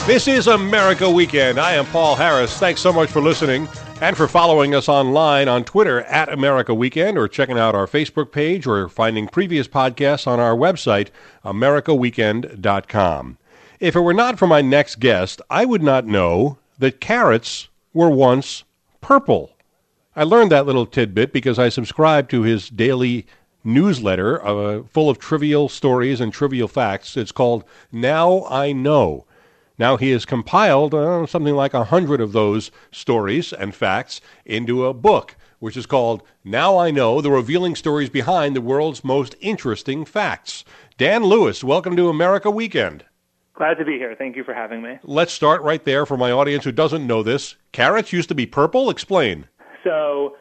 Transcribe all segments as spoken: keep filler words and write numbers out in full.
This is America Weekend. I am Paul Harris. Thanks so much for listening and for following us online on Twitter at America Weekend, or checking out our Facebook page, or finding previous podcasts on our website, america weekend dot com. If it were not for my next guest, I would not know that carrots were once purple. I learned that little tidbit because I subscribed to his daily newsletter uh, full of trivial stories and trivial facts. It's called Now I Know. Now he has compiled uh, something like a hundred of those stories and facts into a book, which is called Now I Know, the revealing stories behind the world's most interesting facts. Dan Lewis, welcome to America Weekend. Glad to be here. Thank you for having me. Let's start right there for my audience who doesn't know this. Carrots used to be purple? Explain. So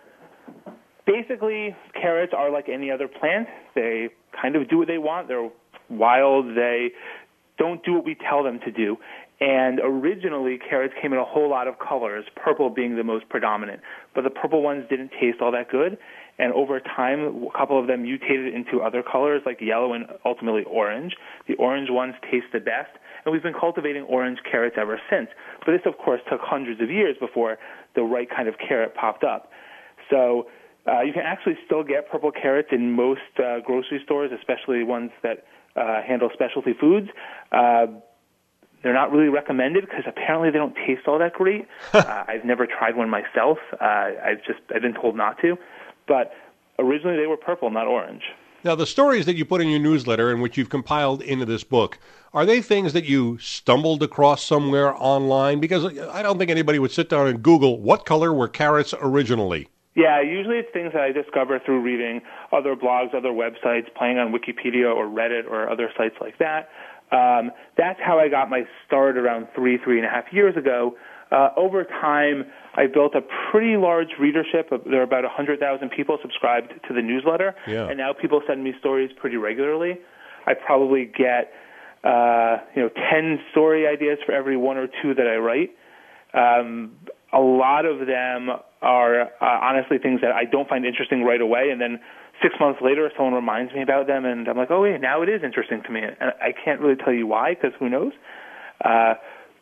basically, carrots are like any other plant. They kind of do what they want. They're wild. They don't do what we tell them to do. And originally, carrots came in a whole lot of colors, purple being the most predominant. But the purple ones didn't taste all that good. And over time, a couple of them mutated into other colors like yellow and ultimately orange. The orange ones taste the best. And we've been cultivating orange carrots ever since. But this, of course, took hundreds of years before the right kind of carrot popped up. So uh, you can actually still get purple carrots in most uh, grocery stores, especially ones that uh, handle specialty foods. Uh, They're not really recommended because apparently they don't taste all that great. uh, I've never tried one myself. Uh, I've just I've been told not to. But originally they were purple, not orange. Now, the stories that you put in your newsletter and which you've compiled into this book, are they things that you stumbled across somewhere online? Because I don't think anybody would sit down and Google what color were carrots originally. Yeah, usually it's things that I discover through reading other blogs, other websites, playing on Wikipedia or Reddit or other sites like that. Um, that's how I got my start around three, three and a half years ago. Uh, over time, I built a pretty large readership. There are about one hundred thousand people subscribed to the newsletter, yeah. And now people send me stories pretty regularly. I probably get, uh, you know, ten story ideas for every one or two that I write. Um, a lot of them are uh, honestly things that I don't find interesting right away, and then six months later, someone reminds me about them, and I'm like, oh, wait, now it is interesting to me. And I can't really tell you why, because who knows? Uh,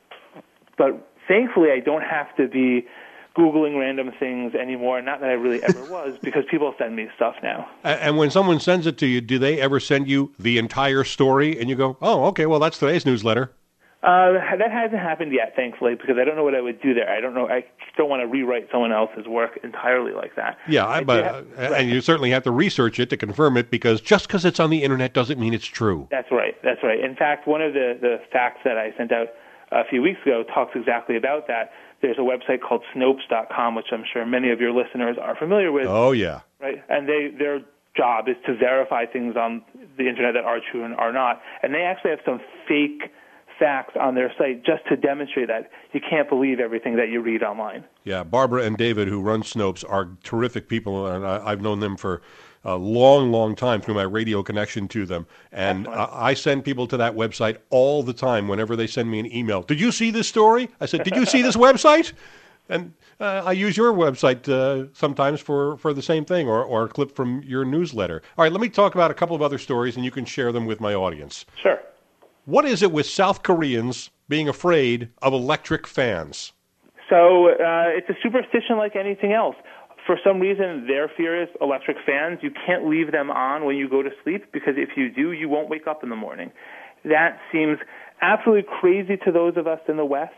but thankfully, I don't have to be Googling random things anymore, not that I really ever was, because people send me stuff now. And when someone sends it to you, do they ever send you the entire story, and you go, oh, okay, well, that's today's newsletter? Uh, that hasn't happened yet, thankfully, because I don't know what I would do there. I don't know. I don't want to rewrite someone else's work entirely like that. Yeah, I, but have, uh, right. And you certainly have to research it to confirm it, because just because it's on the internet doesn't mean it's true. That's right. That's right. In fact, one of the, the facts that I sent out a few weeks ago talks exactly about that. There's a website called Snopes dot com, which I'm sure many of your listeners are familiar with. Oh, yeah. Right, and they their job is to verify things on the internet that are true and are not. And they actually have some fake facts on their site just to demonstrate that you can't believe everything that you read online. Yeah, Barbara and David, who run Snopes, are terrific people, and I, I've known them for a long, long time through my radio connection to them. And I, I send people to that website all the time whenever they send me an email. Did you see this story? I said, did you see this website? And uh, I use your website uh, sometimes for, for the same thing, or, or a clip from your newsletter. All right, let me talk about a couple of other stories, and you can share them with my audience. Sure. What is it with South Koreans being afraid of electric fans? So uh, it's a superstition like anything else. For some reason, their fear is electric fans. You can't leave them on when you go to sleep, because if you do, you won't wake up in the morning. That seems absolutely crazy to those of us in the West,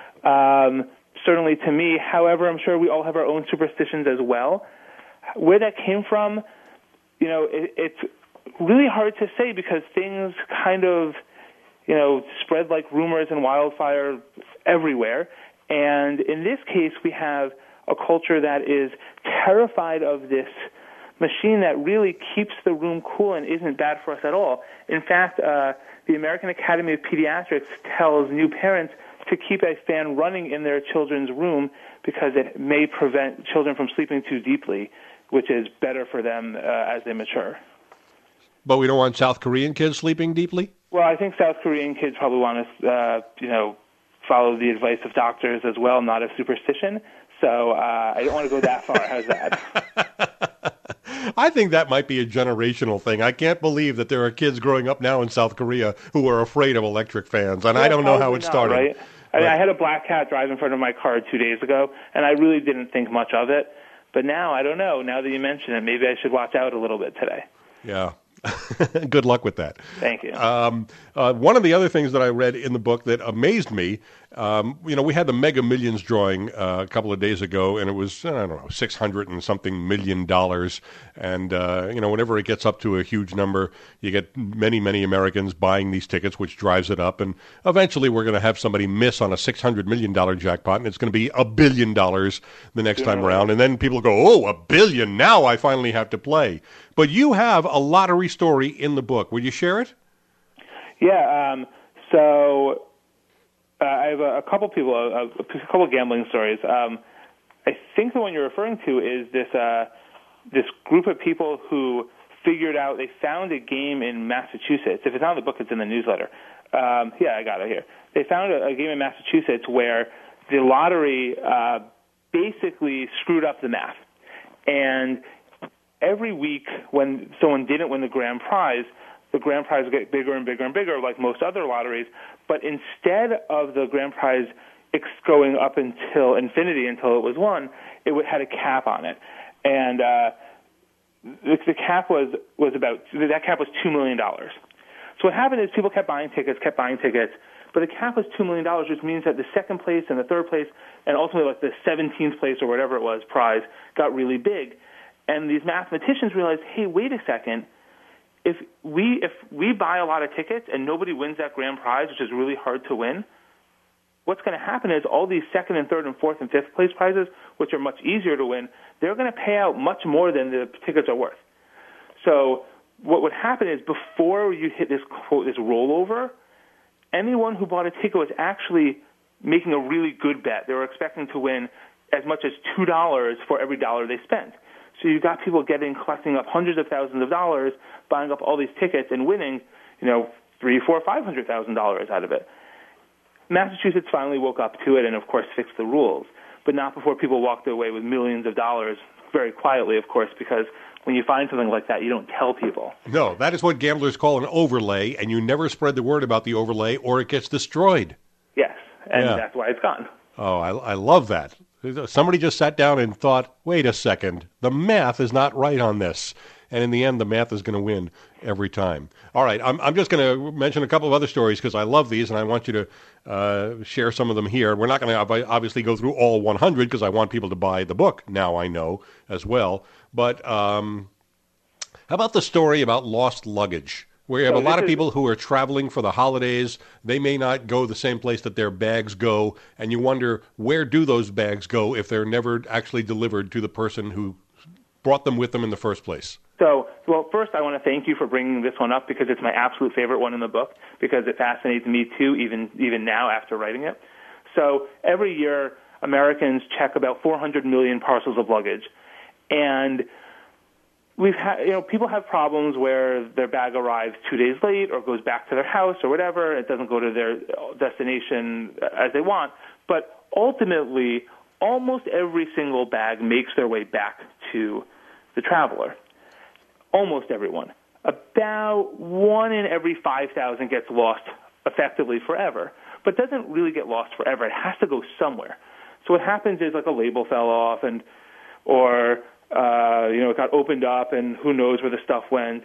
um, certainly to me. However, I'm sure we all have our own superstitions as well. Where that came from, you know, it, it's really hard to say, because things kind of, you know, spread like rumors and wildfire everywhere. And in this case, we have a culture that is terrified of this machine that really keeps the room cool and isn't bad for us at all. In fact, uh, the American Academy of Pediatrics tells new parents to keep a fan running in their children's room because it may prevent children from sleeping too deeply, which is better for them uh, as they mature. But we don't want South Korean kids sleeping deeply? Well, I think South Korean kids probably want to, uh, you know, follow the advice of doctors as well, not of superstition. So uh, I don't want to go that far. How's that? I think that might be a generational thing. I can't believe that there are kids growing up now in South Korea who are afraid of electric fans, and yeah, I don't know how it not, started. Right? I, mean, I had a black cat drive in front of my car two days ago, and I really didn't think much of it. But now, I don't know. Now that you mention it, maybe I should watch out a little bit today. Yeah. Good luck with that. Thank you. Um, uh, one of the other things that I read in the book that amazed me, um, you know, we had the Mega Millions drawing uh, a couple of days ago, and it was, I don't know, six hundred and something million dollars. And, uh, you know, whenever it gets up to a huge number, you get many, many Americans buying these tickets, which drives it up. And eventually we're going to have somebody miss on a six hundred million dollars jackpot, and it's going to be a billion dollars the next time around. And then people go, oh, a billion, now I finally have to play. But you have a lottery story in the book. Will you share it? Yeah. Um, so uh, I have a, a couple people, a, a couple gambling stories. Um, I think the one you're referring to is this uh, this group of people who figured out, they found a game in Massachusetts. If it's not in the book, it's in the newsletter. Um, yeah, I got it here. They found a, a game in Massachusetts where the lottery uh, basically screwed up the math. And every week when someone didn't win the grand prize, the grand prize would get bigger and bigger and bigger, like most other lotteries. But instead of the grand prize going up until infinity, until it was won, it had a cap on it. And uh, the, the cap was, was about, that cap was two million dollars. So what happened is people kept buying tickets, kept buying tickets, but the cap was two million dollars, which means that the second place and the third place and ultimately like the seventeenth place or whatever it was prize got really big. And these mathematicians realized, hey, wait a second, if we if we buy a lot of tickets and nobody wins that grand prize, which is really hard to win, what's going to happen is all these second and third and fourth and fifth place prizes, which are much easier to win, they're going to pay out much more than the tickets are worth. So what would happen is before you hit this quote, this rollover, anyone who bought a ticket was actually making a really good bet. They were expecting to win as much as two dollars for every dollar they spent. So you got people getting, collecting up hundreds of thousands of dollars, buying up all these tickets and winning, you know, three, four, five hundred thousand dollars out of it. Massachusetts finally woke up to it and, of course, fixed the rules, but not before people walked away with millions of dollars, very quietly, of course, because when you find something like that, you don't tell people. No, that is what gamblers call an overlay, and you never spread the word about the overlay or it gets destroyed. Yes, and yeah. That's why it's gone. Oh, I, I love that. Somebody just sat down and thought, wait a second, the math is not right on this. And in the end, the math is going to win every time. All right, I'm, I'm just going to mention a couple of other stories because I love these, and I want you to uh, share some of them here. We're not going to obviously go through all one hundred because I want people to buy the book, now I know, as well. But um, how about the story about lost luggage? Where you have so a lot of people is... who are traveling for the holidays. They may not go the same place that their bags go, and you wonder, where do those bags go if they're never actually delivered to the person who brought them with them in the first place? So, well, first I want to thank you for bringing this one up because it's my absolute favorite one in the book because it fascinates me too, even even now after writing it. So every year, Americans check about four hundred million parcels of luggage, and we've had, you know, people have problems where their bag arrives two days late or goes back to their house or whatever. It doesn't go to their destination as they want, but ultimately, almost every single bag makes their way back to the traveler. Almost everyone. About one in every five thousand gets lost effectively forever, but doesn't really get lost forever. It has to go somewhere. So what happens is like a label fell off, and or uh, you know it got opened up, and who knows where the stuff went.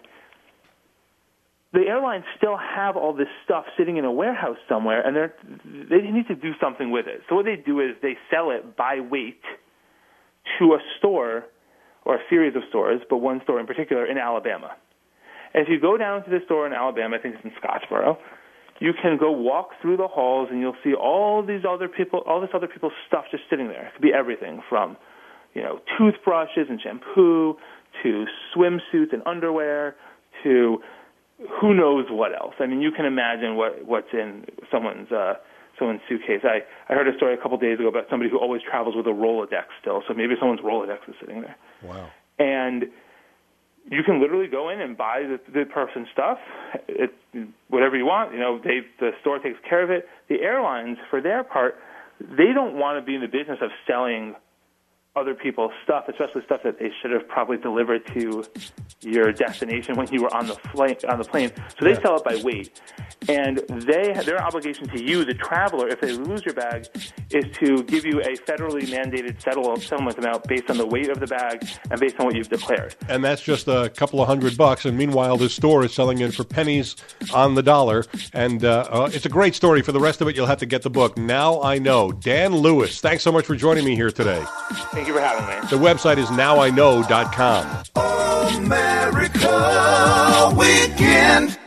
The airlines still have all this stuff sitting in a warehouse somewhere, and they're they need to do something with it. So what they do is they sell it by weight to a store or a series of stores, but one store in particular in Alabama. And if you go down to the store in Alabama, I think it's in Scottsboro, you can go walk through the halls and you'll see all these other people, all this other people's stuff just sitting there. It could be everything from, you know, toothbrushes and shampoo to swimsuits and underwear to who knows what else. I mean, you can imagine what what's in someone's uh, someone's suitcase. I, I heard a story a couple days ago about somebody who always travels with a Rolodex still, so maybe someone's Rolodex is sitting there. Wow. And you can literally go in and buy the, the person's stuff, it, whatever you want. You know, they, the store takes care of it. The airlines, for their part, they don't want to be in the business of selling other people's stuff, especially stuff that they should have probably delivered to your destination when you were on the flight, on the plane. So they yeah. sell it by weight. And they their obligation to you, the traveler, if they lose your bag, is to give you a federally mandated settle, settlement amount based on the weight of the bag and based on what you've declared. And that's just a couple of hundred bucks. And meanwhile, this store is selling it for pennies on the dollar. And uh, uh, it's a great story. For the rest of it, you'll have to get the book. Now I Know. Dan Lewis, thanks so much for joining me here today. Thank you for having me. The website is now I know dot com. America Weekend.